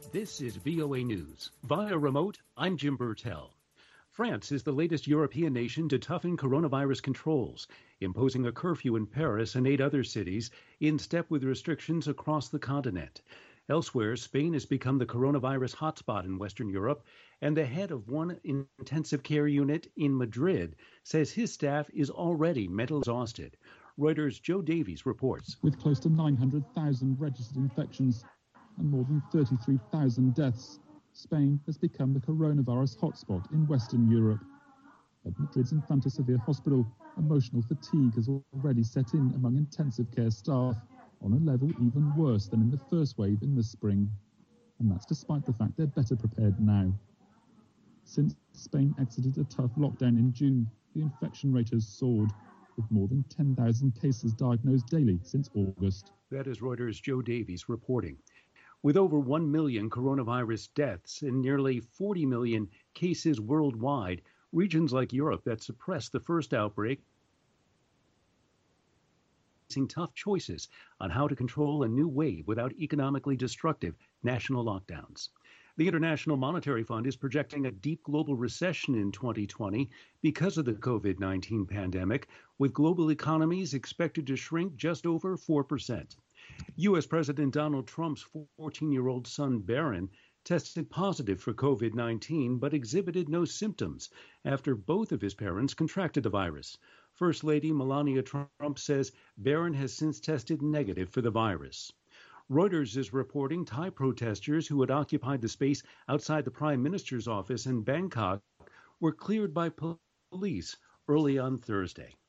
This is VOA News. Via remote, I'm Jim Burtell. France is the latest European nation to toughen coronavirus controls, imposing a curfew in Paris and 8 other cities in step with restrictions across the continent. Elsewhere, Spain has become the coronavirus hotspot in Western Europe, and the head of one intensive care unit in Madrid says his staff is already mentally exhausted. Reuters' Joe Davies reports. With close to 900,000 registered infections and more than 33,000 deaths, Spain has become the coronavirus hotspot in Western Europe. At Madrid's Infanta Sevilla Hospital, emotional fatigue has already set in among intensive care staff, on a level even worse than in the first wave in the spring. And that's despite the fact they're better prepared now. Since Spain exited a tough lockdown in June, the infection rate has soared, with more than 10,000 cases diagnosed daily since August. That is Reuters' Joe Davies reporting. With over 1 million coronavirus deaths and nearly 40 million cases worldwide, regions like Europe that suppressed the first outbreak facing tough choices on how to control a new wave without economically destructive national lockdowns. The International Monetary Fund is projecting a deep global recession in 2020 because of the COVID-19 pandemic, with global economies expected to shrink just over 4%. U.S. President Donald Trump's 14-year-old son, Barron, tested positive for COVID-19 but exhibited no symptoms after both of his parents contracted the virus. First Lady Melania Trump says Barron has since tested negative for the virus. Reuters is reporting Thai protesters who had occupied the space outside the Prime Minister's office in Bangkok were cleared by police early on Thursday.